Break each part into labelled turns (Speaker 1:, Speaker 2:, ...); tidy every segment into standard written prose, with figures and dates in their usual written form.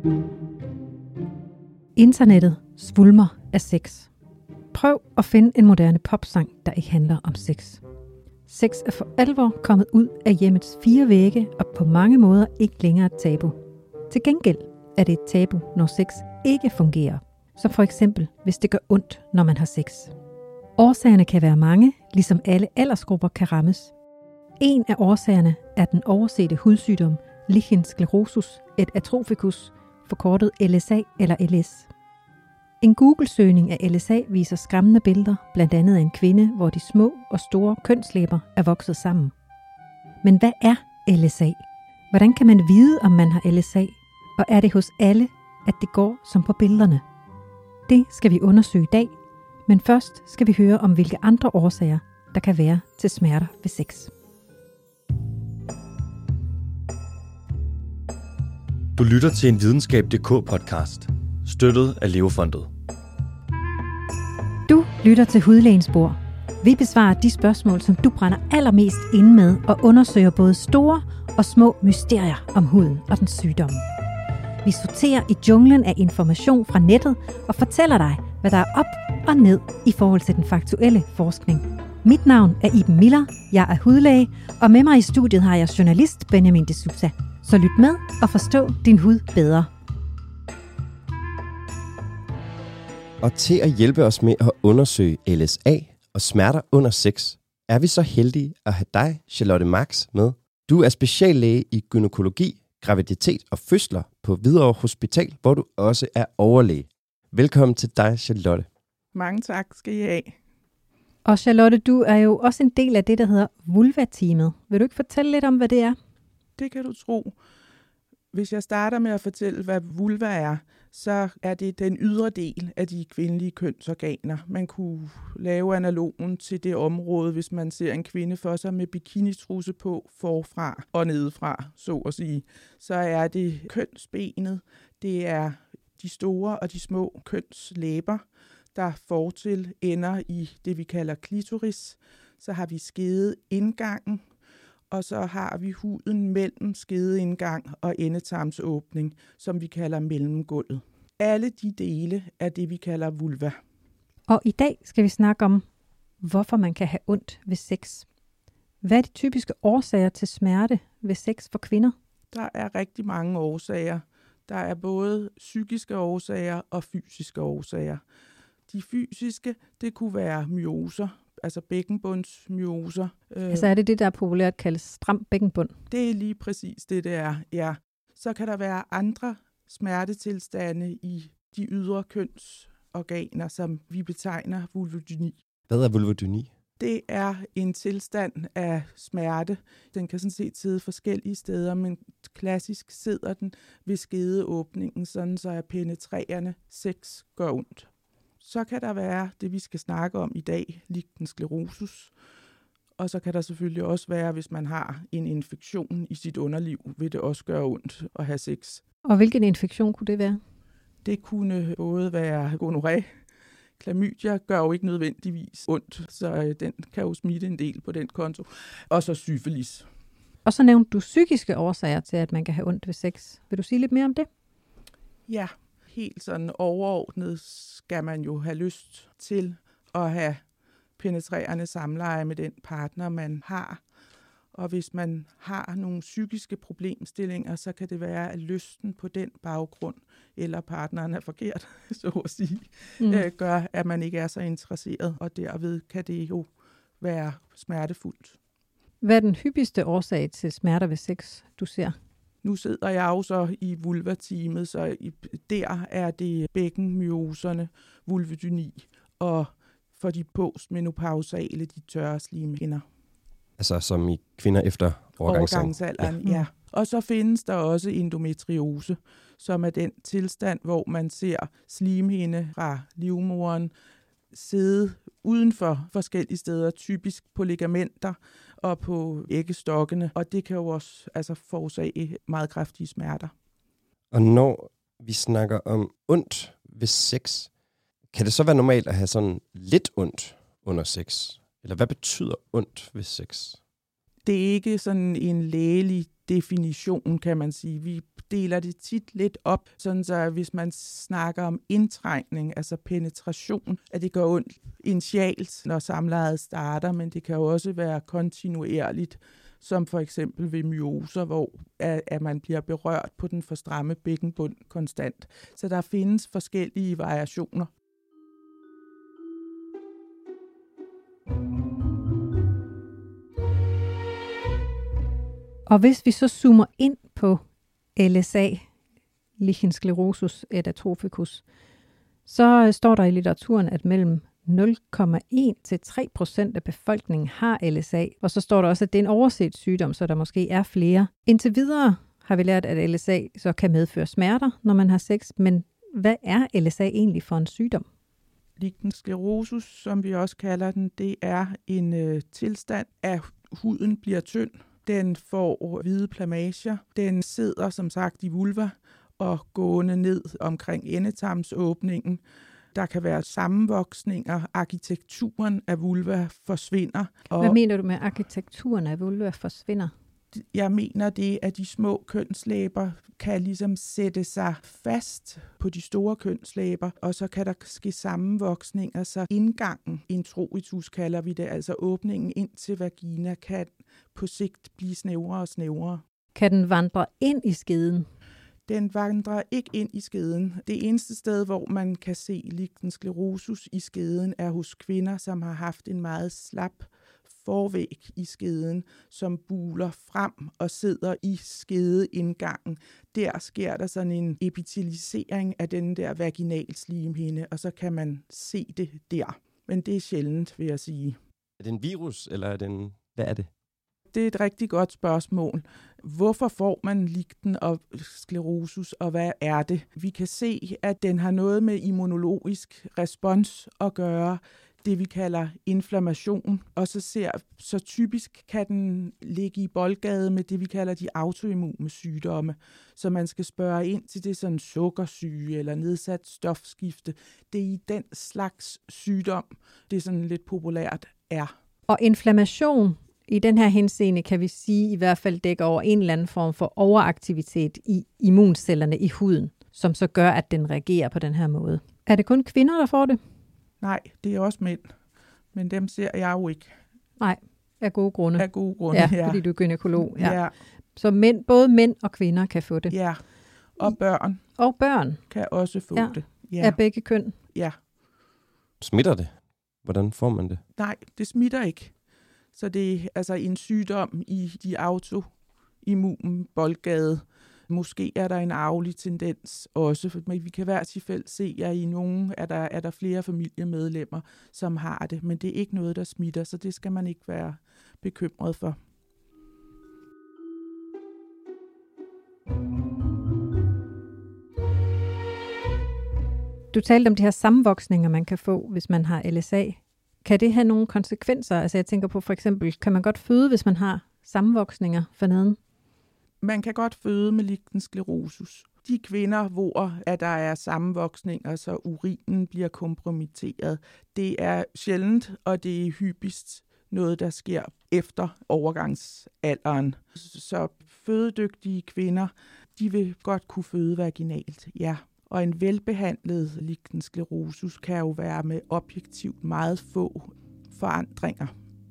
Speaker 1: Internettet svulmer af sex. Prøv at finde en moderne popsang, der ikke handler om sex. Sex er for alvor kommet ud af hjemmets 4 vægge og på mange måder ikke længere et tabu. Til gengæld er det et tabu, når sex ikke fungerer. Som for eksempel, hvis det gør ondt, når man har sex. Årsagerne kan være mange, ligesom alle aldersgrupper kan rammes. En af årsagerne er den oversete hudsygdom lichen sclerosus et atropicus, forkortet LSA eller LS. En Google-søgning af LSA viser skræmmende billeder, blandt andet af en kvinde, hvor de små og store kønslæber er vokset sammen. Men hvad er LSA? Hvordan kan man vide, om man har LSA? Og er det hos alle, at det går som på billederne? Det skal vi undersøge i dag, men først skal vi høre om, hvilke andre årsager, der kan være til smerter ved sex.
Speaker 2: Du lytter til en Videnskab.dk-podcast, støttet af Leofondet.
Speaker 1: Du lytter til Hudlægens Bord. Vi besvarer de spørgsmål, som du brænder allermest inde med, og undersøger både store og små mysterier om huden og dens sygdomme. Vi sorterer i junglen af information fra nettet og fortæller dig, hvad der er op og ned i forhold til den faktuelle forskning. Mit navn er Iben Miller, jeg er hudlæge, og med mig i studiet har jeg journalist Benjamin de Sousa. Så lyt med og forstå din hud bedre.
Speaker 3: Og til at hjælpe os med at undersøge LSA og smerter under sex, er vi så heldige at have dig, Charlotte Marx, med. Du er speciallæge i gynækologi, graviditet og fødsler på Hvidovre Hospital, hvor du også er overlæge. Velkommen til dig, Charlotte.
Speaker 4: Mange tak skal I have.
Speaker 1: Og Charlotte, du er jo også en del af det, der hedder Vulva-teamet. Vil du ikke fortælle lidt om, hvad det er?
Speaker 4: Det kan du tro. Hvis jeg starter med at fortælle, hvad vulva er, så er det den ydre del af de kvindelige kønsorganer. Man kunne lave analogen til det område, hvis man ser en kvinde for sig med bikinitrusse på forfra og nedefra, så at sige. Så er det kønsbenet, det er de store og de små kønslæber, der fortil ender i det, vi kalder klitoris. Så har vi skedeindgangen, og så har vi huden mellem skedeindgang og endetarmsåbning, som vi kalder mellemgulvet. Alle de dele er det, vi kalder vulva.
Speaker 1: Og i dag skal vi snakke om, hvorfor man kan have ondt ved sex. Hvad er de typiske årsager til smerte ved sex for kvinder?
Speaker 4: Der er rigtig mange årsager. Der er både psykiske årsager og fysiske årsager. De fysiske, det kunne være myoser, altså bækkenbundsmyoser.
Speaker 1: Altså er det det, der populært kaldes stram bækkenbund?
Speaker 4: Det er lige præcis det er, ja. Så kan der være andre smertetilstande i de ydre kønsorganer, som vi betegner vulvodyni.
Speaker 3: Hvad er vulvodyni?
Speaker 4: Det er en tilstand af smerte. Den kan sådan set sidde forskellige steder, men klassisk sidder den ved skedeåbningen, sådan så at penetrerende sex gør ondt. Så kan der være det, vi skal snakke om i dag, lichen sclerosus. Og så kan der selvfølgelig også være, hvis man har en infektion i sit underliv, vil det også gøre ondt at have sex.
Speaker 1: Og hvilken infektion kunne det være?
Speaker 4: Det kunne både være gonorrhé. Klamydia gør jo ikke nødvendigvis ondt, så den kan jo smitte en del på den konto. Og så syfilis.
Speaker 1: Og så nævnte du psykiske årsager til, at man kan have ondt ved sex. Vil du sige lidt mere om det?
Speaker 4: Ja, helt sådan overordnet skal man jo have lyst til at have penetrerende samleje med den partner, man har. Og hvis man har nogle psykiske problemstillinger, så kan det være, at lysten på den baggrund, eller partneren er forkert, så at sige, gør, at man ikke er så interesseret, og derved kan det jo være smertefuldt.
Speaker 1: Hvad er den hyppigste årsag til smerter ved sex, du ser?
Speaker 4: Nu sidder jeg jo så i vulva-teamet, så der er det bækkenmyoserne, vulvodyni, og for de postmenopausale, de tørre slimhinder.
Speaker 3: Altså som i kvinder efter
Speaker 4: overgangsalderen, ja. Og så findes der også endometriose, som er den tilstand, hvor man ser slimhinde fra livmoderen sidde uden for forskellige steder, typisk på ligamenter og på æggestokkene, og det kan jo også forårsage meget kraftige smerter.
Speaker 3: Og når vi snakker om ondt ved sex, kan det så være normalt at have sådan lidt ondt under sex? Eller hvad betyder ondt ved sex?
Speaker 4: Det er ikke sådan en lægelig definition, kan man sige. Vi deler det tit lidt op, sådan så hvis man snakker om indtrængning, altså penetration, at det gør ondt initialt, når samlejet starter, men det kan jo også være kontinuerligt, som for eksempel ved myoser, hvor at man bliver berørt på den for stramme bækkenbund konstant. Så der findes forskellige variationer.
Speaker 1: Og hvis vi så zoomer ind på LSA, lichen sclerosus atropicus, så står der i litteraturen, at mellem 0,1 til 3% af befolkningen har LSA, og så står der også, at det er en overset sygdom, så der måske er flere. Indtil videre har vi lært, at LSA så kan medføre smerter, når man har sex, men hvad er LSA egentlig for en sygdom?
Speaker 4: Lichen sclerosus, som vi også kalder den, det er en tilstand, at huden bliver tynd. Den får hvide plamager. Den sidder som sagt i vulva og gående ned omkring endetarmsåbningen. Der kan være sammenvoksninger. Arkitekturen af vulva forsvinder.
Speaker 1: Hvad mener du med arkitekturen af vulva forsvinder?
Speaker 4: Jeg mener det, at de små kønslæber kan ligesom sætte sig fast på de store kønslæber, og så kan der ske sammenvoksninger, så indgangen, introitus kalder vi det, altså åbningen ind til vagina, kan på sigt blive snævrere og snævrere.
Speaker 1: Kan den vandre ind i skeden?
Speaker 4: Den vandrer ikke ind i skeden. Det eneste sted, hvor man kan se lichen sclerosus i skeden, er hos kvinder, som har haft en meget slap forvæg i skeden, som buler frem og sidder i skedeindgangen. Der sker der sådan en epitelisering af den der vaginalslimhinde, og så kan man se det der. Men det er sjældent, vil jeg sige.
Speaker 3: Er det en virus, eller er det en... Hvad er det?
Speaker 4: Det er et rigtig godt spørgsmål. Hvorfor får man lichen og sclerosus, og hvad er det? Vi kan se, at den har noget med immunologisk respons at gøre, det vi kalder inflammation, og så typisk kan den ligge i boldgade med det vi kalder de autoimmune sygdomme, så man skal spørge ind til det sådan sukkersyge eller nedsat stofskifte. Det er i den slags sygdom, det sådan lidt populært er.
Speaker 1: Og inflammation i den her henseende kan vi sige i hvert fald dækker over en eller anden form for overaktivitet i immuncellerne i huden, som så gør, at den reagerer på den her måde. Er det kun kvinder, der får det?
Speaker 4: Nej, det er også mænd, men dem ser jeg jo ikke.
Speaker 1: Nej, af gode grunde.
Speaker 4: Af gode grunde,
Speaker 1: ja. Fordi du er gynækolog. Ja.
Speaker 4: Ja.
Speaker 1: Så både mænd og kvinder kan få det.
Speaker 4: Ja, og børn.
Speaker 1: Og børn
Speaker 4: kan også få det.
Speaker 1: Ja. Af begge køn.
Speaker 4: Ja.
Speaker 3: Smitter det? Hvordan får man det?
Speaker 4: Nej, det smitter ikke. Så det er altså en sygdom i de autoimmune boldgade. Måske er der en arvelig tendens også, men vi kan i hvert fald se, at i nogle er der flere familiemedlemmer, som har det, men det er ikke noget, der smitter, så det skal man ikke være bekymret for.
Speaker 1: Du talte om de her sammenvoksninger, man kan få, hvis man har LSA. Kan det have nogle konsekvenser? Altså jeg tænker på for eksempel, kan man godt føde, hvis man har sammenvoksninger forneden?
Speaker 4: Man kan godt føde med lichen sclerosus. De kvinder, hvor der er sammenvoksninger, så urinen bliver kompromitteret, det er sjældent, og det er hyppigst noget, der sker efter overgangsalderen. Så fødedygtige kvinder, de vil godt kunne føde vaginalt, ja. Og en velbehandlet lichen sclerosus kan jo være med objektivt meget få forandringer.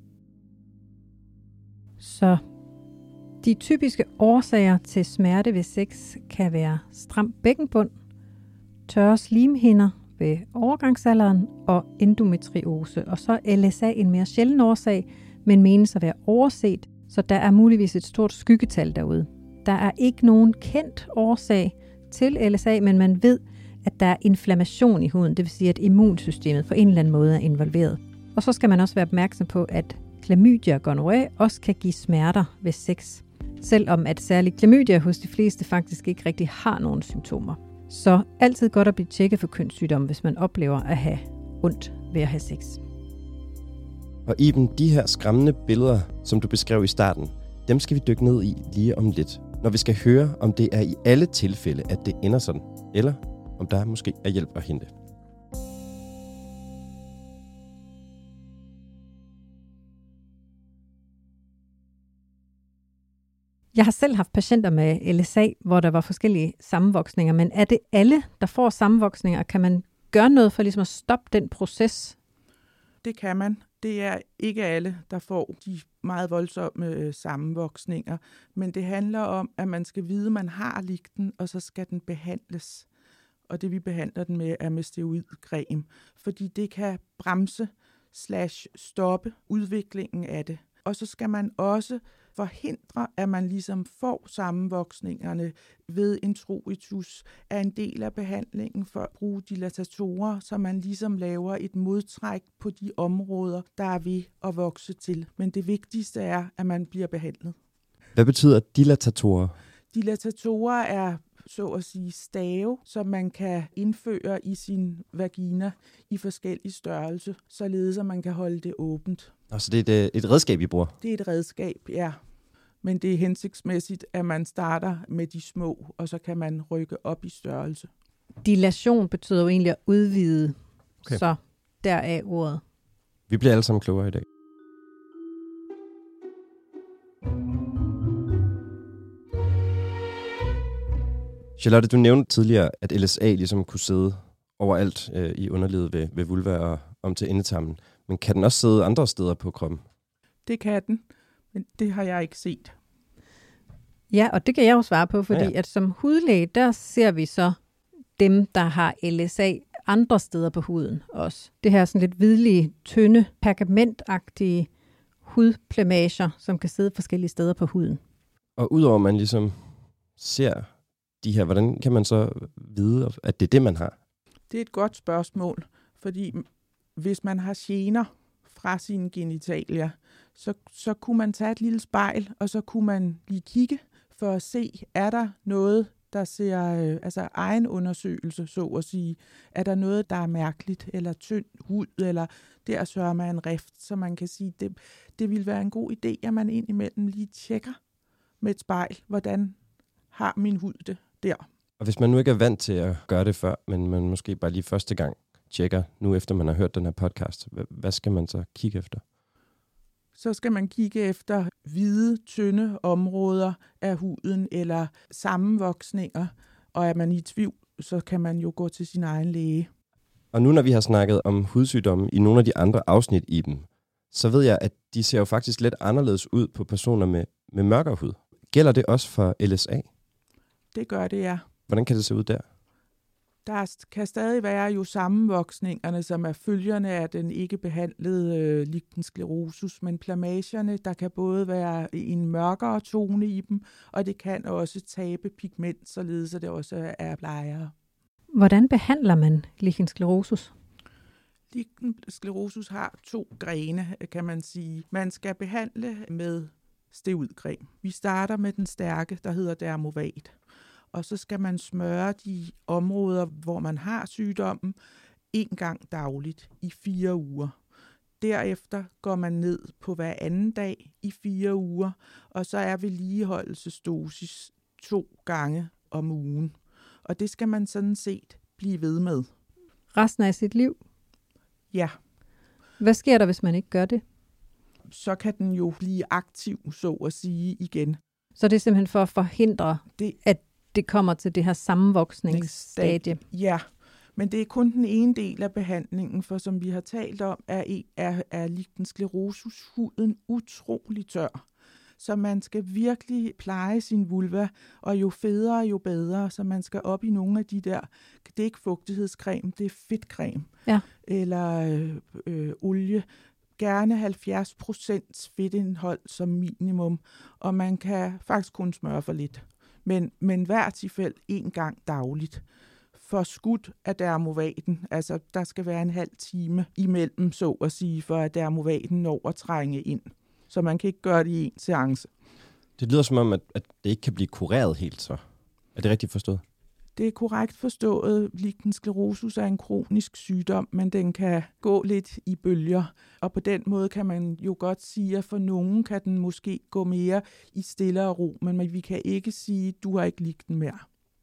Speaker 1: Så de typiske årsager til smerte ved sex kan være stram bækkenbund, tørre slimhinder ved overgangsalderen og endometriose. Og så er LSA en mere sjælden årsag, men menes at være overset, så der er muligvis et stort skyggetal derude. Der er ikke nogen kendt årsag til LSA, men man ved, at der er inflammation i huden, det vil sige, at immunsystemet på en eller anden måde er involveret. Og så skal man også være opmærksom på, at klamydia og gonorrhea også kan give smerter ved sex, selvom at særligt klamydia hos de fleste faktisk ikke rigtig har nogen symptomer. Så altid godt at blive tjekket for kønssygdomme, hvis man oplever at have ondt ved at have sex.
Speaker 3: Og Iben, de her skræmmende billeder, som du beskrev i starten, dem skal vi dykke ned i lige om lidt, når vi skal høre, om det er i alle tilfælde, at det ender sådan, eller om der måske er hjælp at hente.
Speaker 1: Jeg har selv haft patienter med LSA, hvor der var forskellige sammenvoksninger, men er det alle, der får sammenvoksninger? Kan man gøre noget for ligesom at stoppe den proces?
Speaker 4: Det kan man. Det er ikke alle, der får de meget voldsomme sammenvoksninger, men det handler om, at man skal vide, at man har ligten, og så skal den behandles. Og det vi behandler den med er med steroidcreme, fordi det kan bremse stoppe udviklingen af det. Og så skal man også forhindre, at man ligesom får sammenvoksningerne ved introitus af en del af behandlingen for at bruge dilatatorer, så man ligesom laver et modtræk på de områder, der er ved at vokse til. Men det vigtigste er, at man bliver behandlet.
Speaker 3: Hvad betyder dilatatorer?
Speaker 4: Dilatatorer er så at sige stave, som man kan indføre i sin vagina i forskellige størrelse, således at man kan holde det åbent.
Speaker 3: Altså det er et redskab, I bruger?
Speaker 4: Det er et redskab, ja. Men det er hensigtsmæssigt, at man starter med de små, og så kan man rykke op i størrelse.
Speaker 1: Dilation betyder jo egentlig at udvide, okay. Så deraf ordet.
Speaker 3: Vi bliver alle sammen klogere i dag. Charlotte, du nævnte tidligere, at LSA ligesom kunne sidde overalt i underlivet ved vulva og om til endetarmen. Men kan den også sidde andre steder på kroppen?
Speaker 4: Det kan den, men det har jeg ikke set.
Speaker 1: Ja, og det kan jeg jo svare på, fordi at som hudlæge, der ser vi så dem, der har LSA andre steder på huden også. Det her sådan lidt hvidlige, tynde, pergamentagtige hudplamager, som kan sidde forskellige steder på huden.
Speaker 3: Og udover at man ligesom ser de her, hvordan kan man så vide, at det er det, man har?
Speaker 4: Det er et godt spørgsmål, fordi hvis man har gener fra sine genitalier, så kunne man tage et lille spejl, og så kunne man lige kigge for at se, er der noget, der ser, altså egen undersøgelse, så at sige. Er der noget, der er mærkeligt, eller tynd hud, eller der sørger man en rift, så man kan sige, det ville være en god idé, at man indimellem lige tjekker med et spejl, hvordan har min hud det der.
Speaker 3: Og hvis man nu ikke er vant til at gøre det før, men man måske bare lige første gang tjekker, nu efter man har hørt den her podcast, hvad skal man så kigge efter?
Speaker 4: Så skal man kigge efter hvide, tynde områder af huden eller sammenvoksninger, og er man i tvivl, så kan man jo gå til sin egen læge.
Speaker 3: Og nu når vi har snakket om hudsygdomme i nogle af de andre afsnit i dem, så ved jeg, at de ser jo faktisk lidt anderledes ud på personer med mørkere hud. Gælder det også for LSA?
Speaker 4: Det gør det, ja.
Speaker 3: Hvordan kan det se ud der?
Speaker 4: Der kan stadig være jo sammenvoksningerne, som er følgerne af den ikke behandlede lichen sclerosus, men plamagerne, der kan både være en mørkere tone i dem, og det kan også tabe pigment, således at det også er blegere.
Speaker 1: Hvordan behandler man lichen sclerosus?
Speaker 4: Lichen sclerosus har 2 grene, kan man sige. Man skal behandle med steroidcreme. Vi starter med den stærke, der hedder Dermovat. Og så skal man smøre de områder, hvor man har sygdommen, 1 gang dagligt i 4 uger. Derefter går man ned på hver anden dag i 4 uger, og så er vedligeholdelsesdosis 2 gange om ugen. Og det skal man sådan set blive ved med.
Speaker 1: Resten af sit liv?
Speaker 4: Ja.
Speaker 1: Hvad sker der, hvis man ikke gør det?
Speaker 4: Så kan den jo blive aktiv, så at sige, igen.
Speaker 1: Så det er simpelthen for at forhindre, at det kommer til det her sammenvoksningsstadie?
Speaker 4: Ja, men det er kun den ene del af behandlingen, for som vi har talt om, er lichen sclerosus huden utrolig tør. Så man skal virkelig pleje sin vulva, og jo federe, jo bedre. Så man skal op i nogle af de der, det er ikke fugtighedscreme, det er fedtcreme. Ja. Eller olie. Gerne 70% fedtindhold som minimum, og man kan faktisk kun smøre for lidt. Men hver tilfælde 1 gang dagligt. For skudt af dermovaten, altså der skal være en halv time imellem, så at sige, for at dermovaten når at trænge ind. Så man kan ikke gøre det i 1 seance.
Speaker 3: Det lyder som om, at det ikke kan blive kureret helt så. Er det rigtigt forstået?
Speaker 4: Det er korrekt forstået. Lichen sclerosus er en kronisk sygdom, men den kan gå lidt i bølger. Og på den måde kan man jo godt sige, at for nogen kan den måske gå mere i stille og ro, men vi kan ikke sige, at du har ikke lichen mere.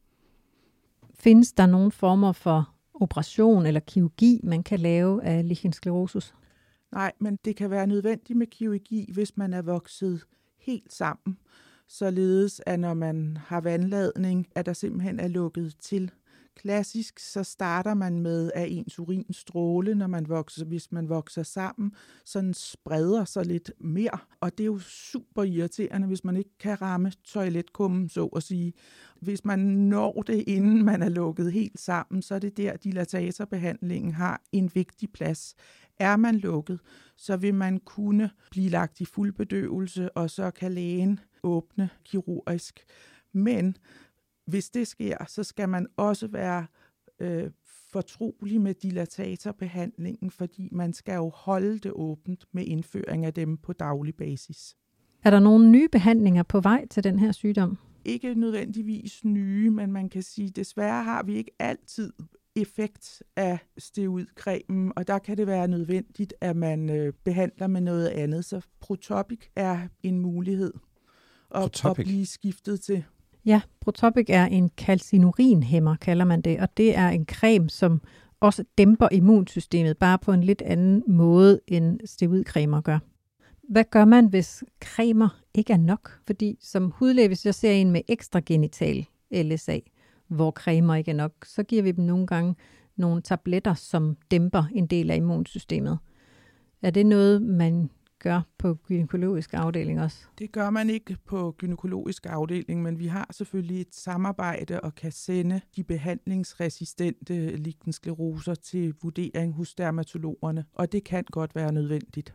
Speaker 1: Findes der nogle former for operation eller kirurgi, man kan lave af lichen sclerosus?
Speaker 4: Nej, men det kan være nødvendigt med kirurgi, hvis man er vokset helt sammen. således at når man har vandladning, at der simpelthen er lukket til. Klassisk så starter man med, at ens urinstråle, hvis man vokser sammen, sådan spreder sig lidt mere. Og det er jo super irriterende, hvis man ikke kan ramme toiletkummen, så at sige. Hvis man når det, inden man er lukket helt sammen, så er det der, dilatatorbehandlingen har en vigtig plads. Er man lukket, så vil man kunne blive lagt i fuld bedøvelse, og så kan lægen åbne kirurgisk. Men hvis det sker, så skal man også være fortrolig med dilatatorbehandlingen, fordi man skal jo holde det åbent med indføring af dem på daglig basis.
Speaker 1: Er der nogle nye behandlinger på vej til den her sygdom?
Speaker 4: Ikke nødvendigvis nye, men man kan sige, desværre har vi ikke altid effekt af steroidcremen, og der kan det være nødvendigt, at man behandler med noget andet. Så Protopic er en mulighed at blive skiftet til.
Speaker 1: Ja, Protopic er en calcinurinhæmmer, kalder man det, og det er en creme, som også dæmper immunsystemet, bare på en lidt anden måde, end steroidcremer gør. Hvad gør man, hvis cremer ikke er nok? Fordi som hudlæge, hvis jeg ser en med ekstragenital LSA, hvor cremer ikke er nok, så giver vi dem nogle gange nogle tabletter, som dæmper en del af immunsystemet. Er det noget, man gør på gynækologisk afdeling også?
Speaker 4: Det gør man ikke på gynækologisk afdeling, men vi har selvfølgelig et samarbejde og kan sende de behandlingsresistente lichen-skleroser til vurdering hos dermatologerne, og det kan godt være nødvendigt.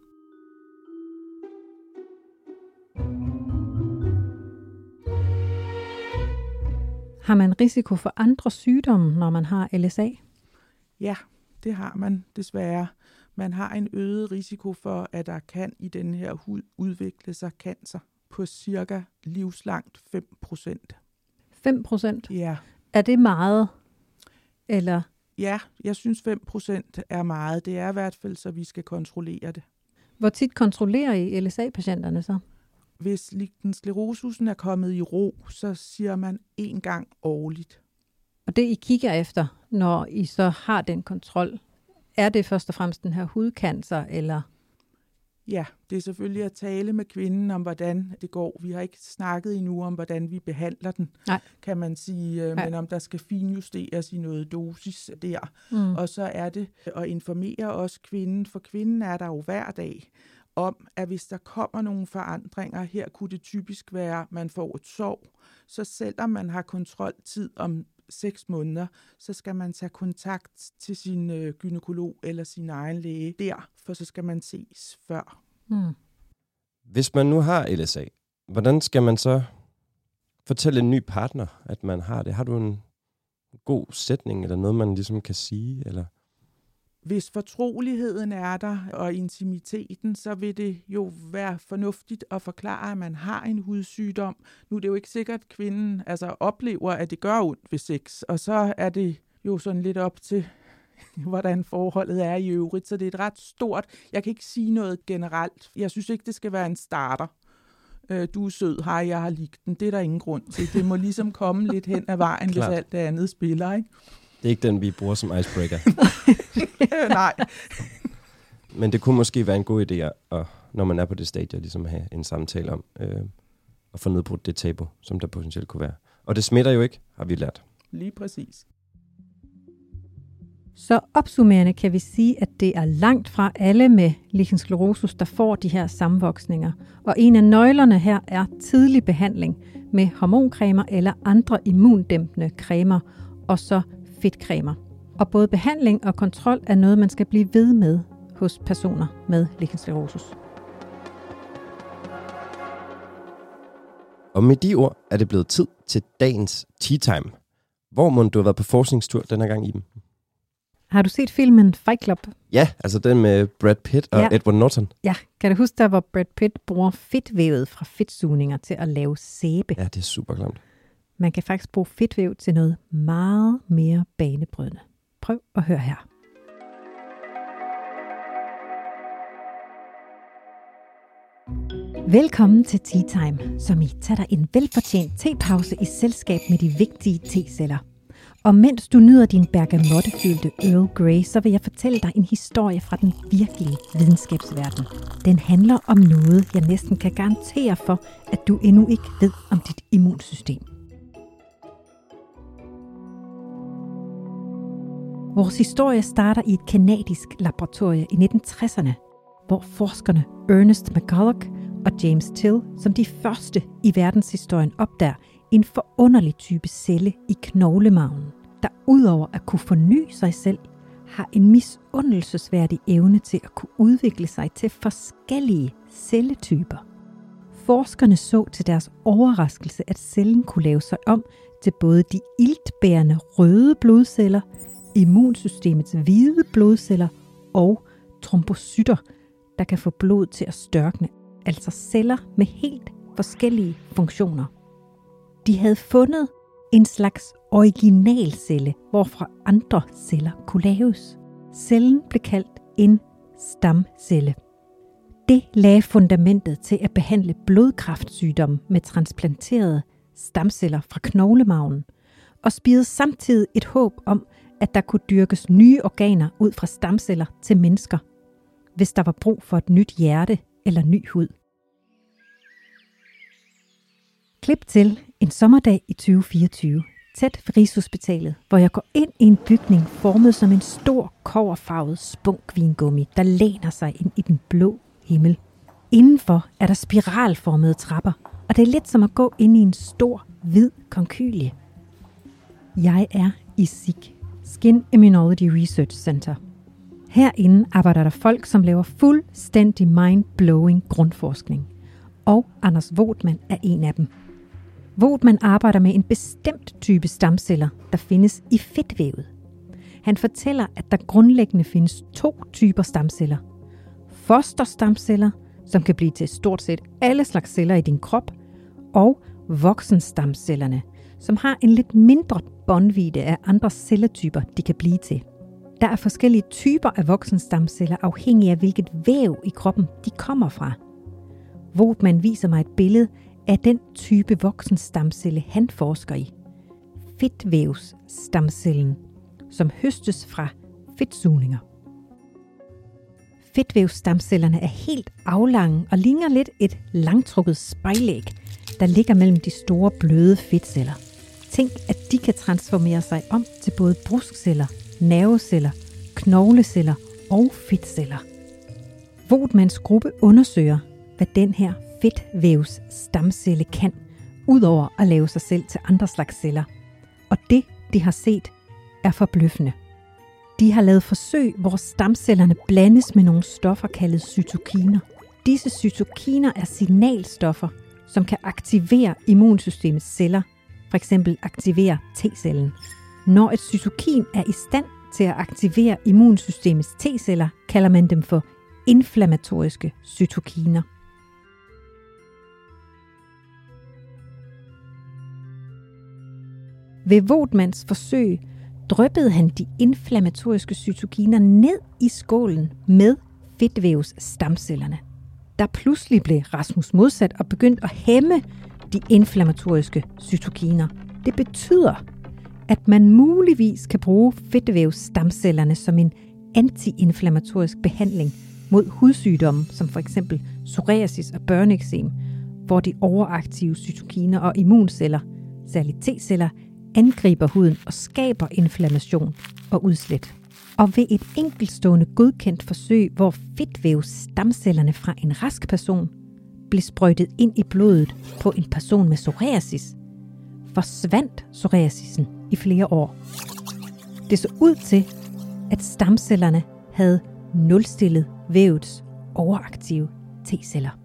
Speaker 1: Har man risiko for andre sygdomme, når man har LSA?
Speaker 4: Ja, det har man desværre. Man har en øget risiko for, at der kan i den her hud udvikle sig cancer på cirka livslangt 5%.
Speaker 1: 5%?
Speaker 4: Ja.
Speaker 1: Er det meget? Eller?
Speaker 4: Ja, jeg synes 5% er meget. Det er i hvert fald, så vi skal kontrollere det.
Speaker 1: Hvor tit kontrollerer I LSA-patienterne så?
Speaker 4: Hvis lichen-sklerosusen er kommet i ro, så siger man 1 gang årligt.
Speaker 1: Og det I kigger efter, når I så har den kontrol, er det først og fremmest den her hudcancer, eller?
Speaker 4: Ja, det er selvfølgelig at tale med kvinden om, hvordan det går. Vi har ikke snakket endnu om, hvordan vi behandler den, kan man sige. Men om der skal finjusteres i noget dosis der. Og så er det at informere også kvinden, for kvinden er der jo hver dag, om, at hvis der kommer nogle forandringer, her kunne det typisk være, at man får et sår, så selvom man har kontroltid om 6 måneder, så skal man tage kontakt til sin gynækolog eller sin egen læge der, for så skal man ses før.
Speaker 3: Hvis man nu har LSA, hvordan skal man så fortælle en ny partner, at man har det? Har du en god sætning, eller noget, man ligesom kan sige, eller?
Speaker 4: Hvis fortroligheden er der, og intimiteten, så vil det jo være fornuftigt at forklare, at man har en hudsygdom. Nu er det jo ikke sikkert, at kvinden oplever, at det gør ondt ved sex, og så er det jo sådan lidt op til, hvordan forholdet er i øvrigt. Så det er et ret stort. Jeg kan ikke sige noget generelt. Jeg synes ikke, det skal være en starter. Du er sød, jeg har likt den. Det er der ingen grund til. Det må ligesom komme lidt hen ad vejen, hvis alt det andet spiller, ikke?
Speaker 3: Det er ikke den, vi bruger som icebreaker.
Speaker 4: Nej.
Speaker 3: Men det kunne måske være en god idé, når man er på det stadie, ligesom at have en samtale om at få nedbrudt det tabu, som der potentielt kunne være. Og det smitter jo ikke, har vi lært.
Speaker 4: Lige præcis.
Speaker 1: Så opsummerende kan vi sige, at det er langt fra alle med lichen sclerosus, der får de her sammenvoksninger. Og en af nøglerne her er tidlig behandling med hormoncremer eller andre immundæmpende cremer, og så fedtcremer. Og både behandling og kontrol er noget, man skal blive ved med hos personer med lichen sclerosus.
Speaker 3: Og med de ord er det blevet tid til dagens Tea Time. Hvor må du have været på forskningstur denne gang, Iben?
Speaker 1: Har du set filmen Fight Club?
Speaker 3: Ja, altså den med Brad Pitt og Edward Norton.
Speaker 1: Ja, kan du huske der, hvor Brad Pitt bruger fedtvævet fra fedtsugninger til at lave sæbe?
Speaker 3: Ja, det er super klamt.
Speaker 1: Man kan faktisk bruge fedtvæv til noget meget mere banebrydende. Prøv at høre her. Velkommen til Tea Time, som I tager dig en velfortjent tepause i selskab med de vigtige teceller. Og mens du nyder din bergamottefyldte Earl Grey, så vil jeg fortælle dig en historie fra den virkelige videnskabsverden. Den handler om noget, jeg næsten kan garantere for, at du endnu ikke ved om dit immunsystem. Vores historie starter i et kanadisk laboratorie i 1960'erne, hvor forskerne Ernest McCulloch og James Till som de første i verdenshistorien opdager en forunderlig type celle i knoglemarven, der udover at kunne forny sig selv, har en misundelsesværdig evne til at kunne udvikle sig til forskellige celletyper. Forskerne så til deres overraskelse, at cellen kunne lave sig om til både de iltbærende røde blodceller, immunsystemets hvide blodceller og trombocytter, der kan få blod til at størkne, altså celler med helt forskellige funktioner. De havde fundet en slags originalcelle, hvorfra andre celler kunne laves. Cellen blev kaldt en stamcelle. Det lagde fundamentet til at behandle blodkræftsygdomme med transplanterede stamceller fra knoglemarven, og spirede samtidig et håb om, at der kunne dyrkes nye organer ud fra stamceller til mennesker, hvis der var brug for et nyt hjerte eller ny hud. Klip til en sommerdag i 2024, tæt ved Rigshospitalet, hvor jeg går ind i en bygning formet som en stor kobberfarvet spunkvingummi, der læner sig ind i den blå himmel. Indenfor er der spiralformede trapper, og det er lidt som at gå ind i en stor, hvid konkylie. Jeg er i SIG, Skin Immunology Research Center. Herinde arbejder der folk, som laver fuldstændig mind-blowing grundforskning. Og Anders Voetmann er en af dem. Voetmann arbejder med en bestemt type stamceller, der findes i fedtvævet. Han fortæller, at der grundlæggende findes 2 typer stamceller. Fosterstamceller, som kan blive til stort set alle slags celler i din krop, og voksenstamcellerne, som har en lidt mindre båndvidde af andre celletyper, de kan blive til. Der er forskellige typer af voksenstamceller afhængig af hvilket væv i kroppen de kommer fra. Voetmann viser mig et billede af den type voksenstamcelle, han forsker i. Fedtvævsstamcellen, som høstes fra fedtsugninger. Fedtvævsstamcellerne er helt aflange og ligner lidt et langtrukket spejlæg, der ligger mellem de store bløde fedtceller. Tænk, at de kan transformere sig om til både bruskceller, nerveceller, knogleceller og fedtceller. Voetmanns gruppe undersøger, hvad den her fedtvævsstamcelle kan, udover at lave sig selv til andre slags celler. Og det, de har set, er forbløffende. De har lavet forsøg, hvor stamcellerne blandes med nogle stoffer kaldet cytokiner. Disse cytokiner er signalstoffer, som kan aktivere immunsystemets celler, f.eks. aktivere T-cellen. Når et cytokin er i stand til at aktivere immunsystemets T-celler, kalder man dem for inflammatoriske cytokiner. Ved Voetmanns forsøg dryppede han de inflammatoriske cytokiner ned i skålen med fedtvævsstamcellerne. Der pludselig blev Rasmus modsat og begyndte at hæmme de inflammatoriske cytokiner. Det betyder, at man muligvis kan bruge fedtvævsstamcellerne som en antiinflammatorisk behandling mod hudsygdomme, som for eksempel psoriasis og børneeksem, hvor de overaktive cytokiner og immunceller, særligt T-celler, angriber huden og skaber inflammation og udslæt. Og ved et enkeltstående godkendt forsøg, hvor fedtvævsstamcellerne fra en rask person blev sprøjtet ind i blodet på en person med psoriasis, forsvandt psoriasisen i flere år. Det så ud til, at stamcellerne havde nulstillet vævets overaktive T-celler.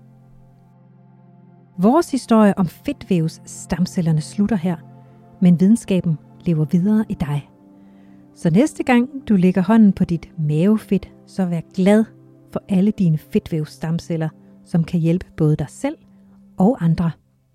Speaker 1: Vores historie om fedtvævsstamcellerne slutter her, men videnskaben lever videre i dig. Så næste gang du lægger hånden på dit mavefedt, så vær glad for alle dine fedtvævsstamceller, som kan hjælpe både dig selv og andre.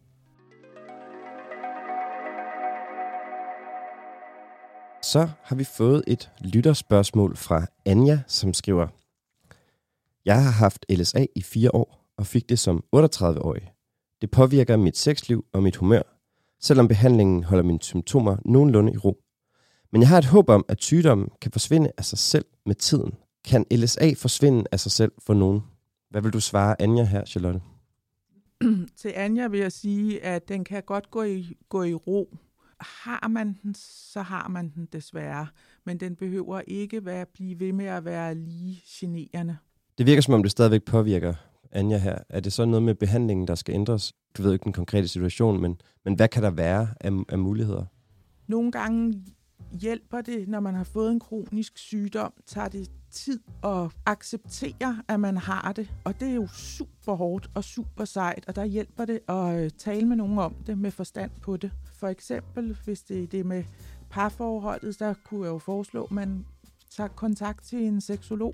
Speaker 3: Så har vi fået et lytterspørgsmål fra Anja, som skriver: Jeg har haft LSA i 4 år og fik det som 38-årig. Det påvirker mit sexliv og mit humør, selvom behandlingen holder mine symptomer nogenlunde i ro. Men jeg har et håb om, at sygdommen kan forsvinde af sig selv med tiden. Kan LSA forsvinde af sig selv for nogen? Hvad vil du svare Anja her, Charlotte?
Speaker 4: Til Anja vil jeg sige, at den kan godt gå i ro. Har man den, så har man den desværre. Men den behøver ikke blive ved med at være lige generende.
Speaker 3: Det virker som om, det stadigvæk påvirker Anja her. Er det så noget med behandlingen, der skal ændres? Du ved ikke den konkrete situation, men hvad kan der være af muligheder?
Speaker 4: Nogle gange hjælper det, når man har fået en kronisk sygdom, tager det tid at acceptere, at man har det. Og det er jo super hårdt og super sejt, og der hjælper det at tale med nogen om det med forstand på det. For eksempel, hvis det er det med parforholdet, der kunne jeg jo foreslå, at man tager kontakt til en seksolog.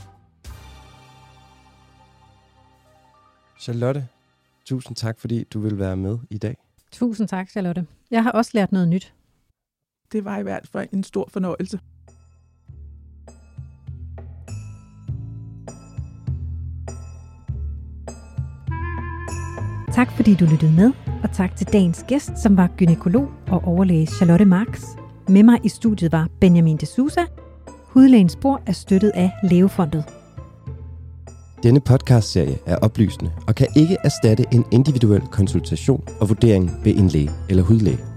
Speaker 3: Charlotte, tusind tak, fordi du vil være med i dag.
Speaker 1: Tusind tak, Charlotte. Jeg har også lært noget nyt.
Speaker 4: Det var i hvert fald en stor fornøjelse.
Speaker 1: Tak fordi du lyttede med, og tak til dagens gæst, som var gynækolog og overlæge Charlotte Marx. Med mig i studiet var Benjamin de Sousa. Hudlægens spor er støttet af Levefondet.
Speaker 3: Denne podcastserie er oplysende og kan ikke erstatte en individuel konsultation og vurdering ved en læge eller hudlæge.